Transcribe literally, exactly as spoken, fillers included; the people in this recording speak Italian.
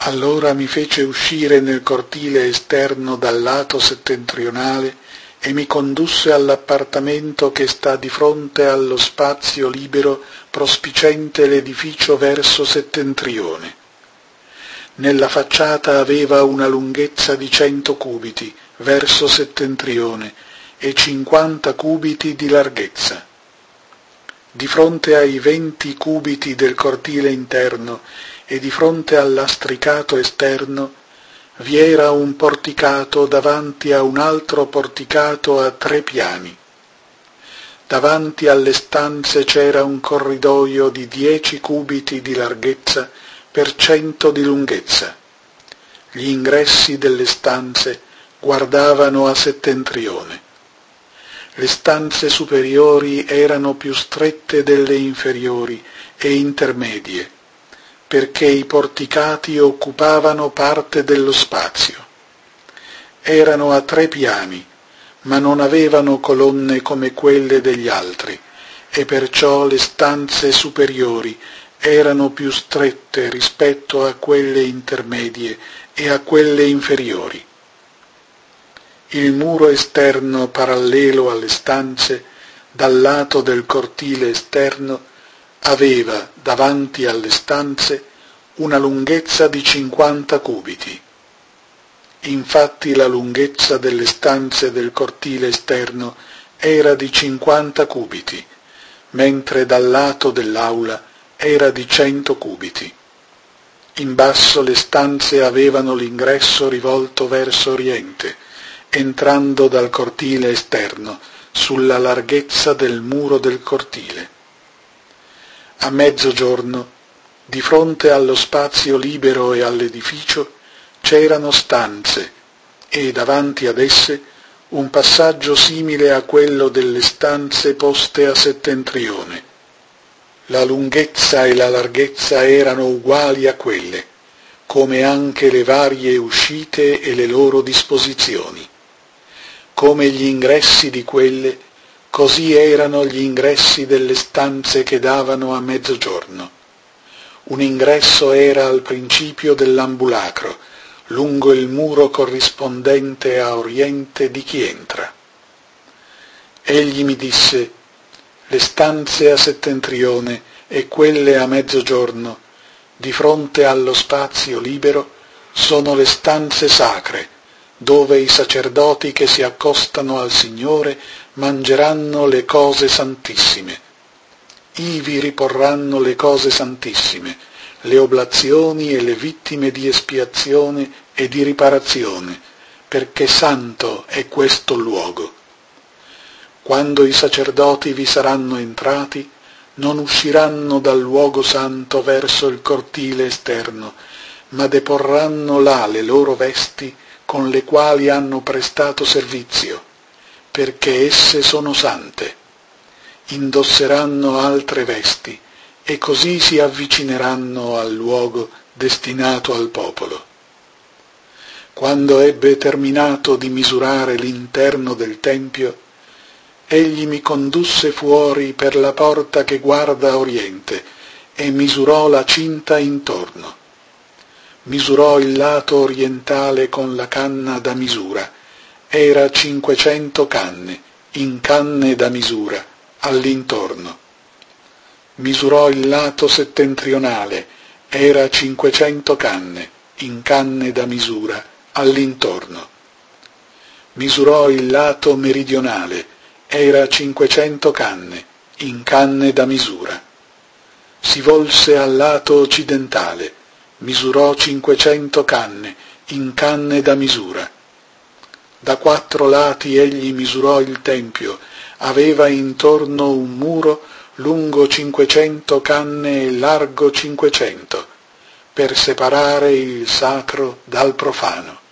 Allora mi fece uscire nel cortile esterno dal lato settentrionale e mi condusse all'appartamento che sta di fronte allo spazio libero prospiciente l'edificio verso settentrione. Nella facciata aveva una lunghezza di cento cubiti verso settentrione e cinquanta cubiti di larghezza. Di fronte ai venti cubiti del cortile interno e di fronte al lastricato esterno vi era un porticato davanti a un altro porticato a tre piani. Davanti alle stanze c'era un corridoio di dieci cubiti di larghezza per cento di lunghezza. Gli ingressi delle stanze guardavano a settentrione. Le stanze superiori erano più strette delle inferiori e intermedie, perché i porticati occupavano parte dello spazio. Erano a tre piani, ma non avevano colonne come quelle degli altri, e perciò le stanze superiori erano più strette rispetto a quelle intermedie e a quelle inferiori. Il muro esterno parallelo alle stanze, dal lato del cortile esterno, aveva, davanti alle stanze, una lunghezza di cinquanta cubiti. Infatti la lunghezza delle stanze del cortile esterno era di cinquanta cubiti, mentre dal lato dell'aula era di cento cubiti. In basso le stanze avevano l'ingresso rivolto verso oriente, entrando dal cortile esterno, sulla larghezza del muro del cortile. A mezzogiorno, di fronte allo spazio libero e all'edificio, c'erano stanze e davanti ad esse un passaggio simile a quello delle stanze poste a settentrione. La lunghezza e la larghezza erano uguali a quelle, come anche le varie uscite e le loro disposizioni. Come gli ingressi di quelle, così erano gli ingressi delle stanze che davano a mezzogiorno. Un ingresso era al principio dell'ambulacro, lungo il muro corrispondente a oriente di chi entra. Egli mi disse: le stanze a settentrione e quelle a mezzogiorno, di fronte allo spazio libero, sono le stanze sacre, dove i sacerdoti che si accostano al Signore mangeranno le cose santissime. Ivi riporranno le cose santissime, le oblazioni e le vittime di espiazione e di riparazione, perché santo è questo luogo. Quando i sacerdoti vi saranno entrati, non usciranno dal luogo santo verso il cortile esterno, ma deporranno là le loro vesti con le quali hanno prestato servizio, perché esse sono sante. Indosseranno altre vesti e così si avvicineranno al luogo destinato al popolo. Quando ebbe terminato di misurare l'interno del Tempio, egli mi condusse fuori per la porta che guarda a oriente e misurò la cinta intorno. Misurò il lato orientale con la canna da misura, era cinquecento canne, in canne da misura, all'intorno. Misurò il lato settentrionale, era cinquecento canne, in canne da misura, all'intorno. Misurò il lato meridionale, era cinquecento canne, in canne da misura. Si volse al lato occidentale, misurò cinquecento canne, in canne da misura. Da quattro lati egli misurò il Tempio, aveva intorno un muro lungo cinquecento canne e largo cinquecento, per separare il sacro dal profano.